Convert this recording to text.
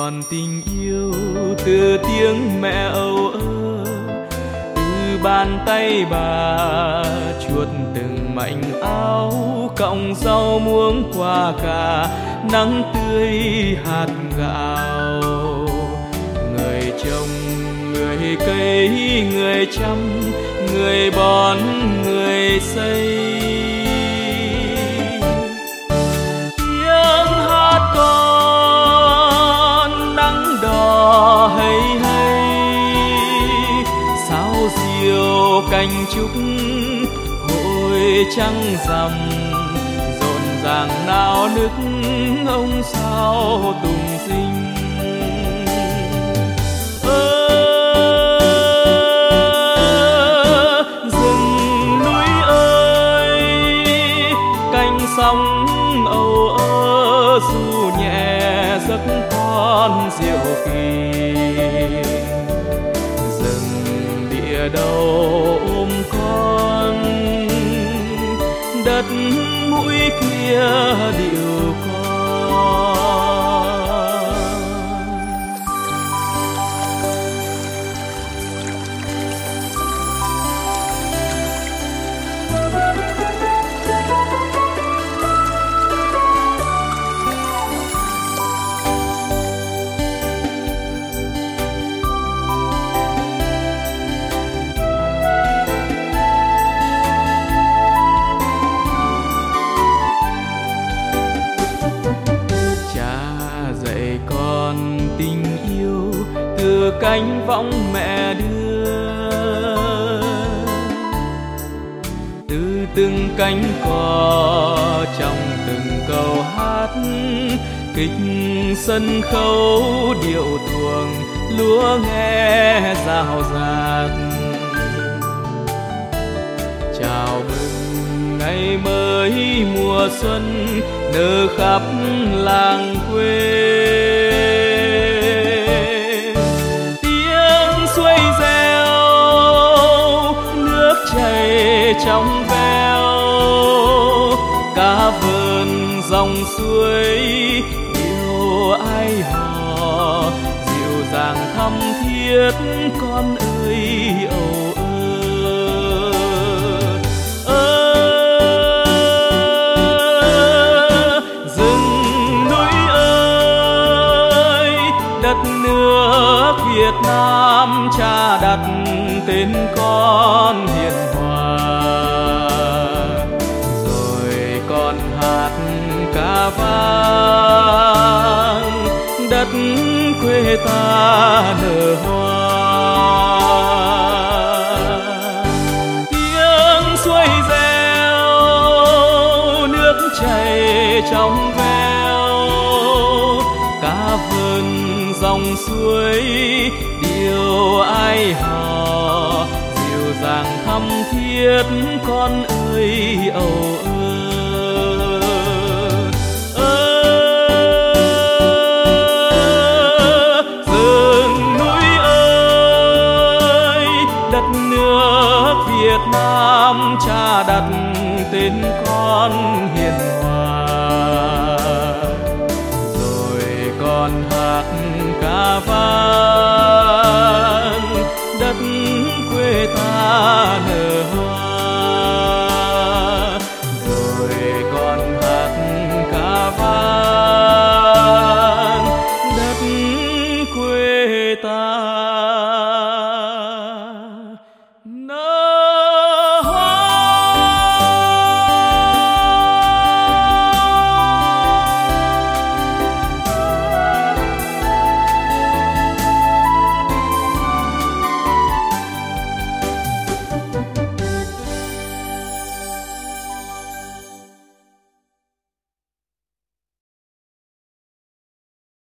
còn tình yêu từ tiếng mẹ âu ơ, từ bàn tay bà chuột từng mảnh áo, cọng rau muống qua cả nắng tươi hạt gạo. Người trồng, người cây, người chăm, người bón, người xây. Tiếng hát con nắng đỏ hay hay, sao diều cành trúc hội trăng rằm, rộn ràng nao nức ông sao tùng sinh. Rừng núi ơi, cánh sóng âu ơ, dù nhẹ giấc con diệu kỳ. Rừng địa đầu ôm con, đất mũi kia điệu con. Tình yêu từ cánh võng mẹ đưa, từ từng cánh cò trong từng câu hát, kịch sân khấu điệu tuồng lúa nghe rào rạt. Chào mừng ngày mới mùa xuân nở khắp làng quê. Chảy trong veo cá vườn dòng suối, yêu ai hò dịu dàng thắm thiết con ơi âu ơ. Rừng núi ơi, đất nước Việt Nam cha đặt tên con hiền hòa, rồi con hát ca vang đất quê ta nở hoa. Tiếng suối reo, nước chảy trong veo, cá vườn dòng suối điều ai hò dịu dàng thắm thiết con ơi âu ơ. Rừng núi ơi, đất nước Việt Nam cha đặt tên con hiền hòa, rồi con hát ca vang đất quê ta nở hoa.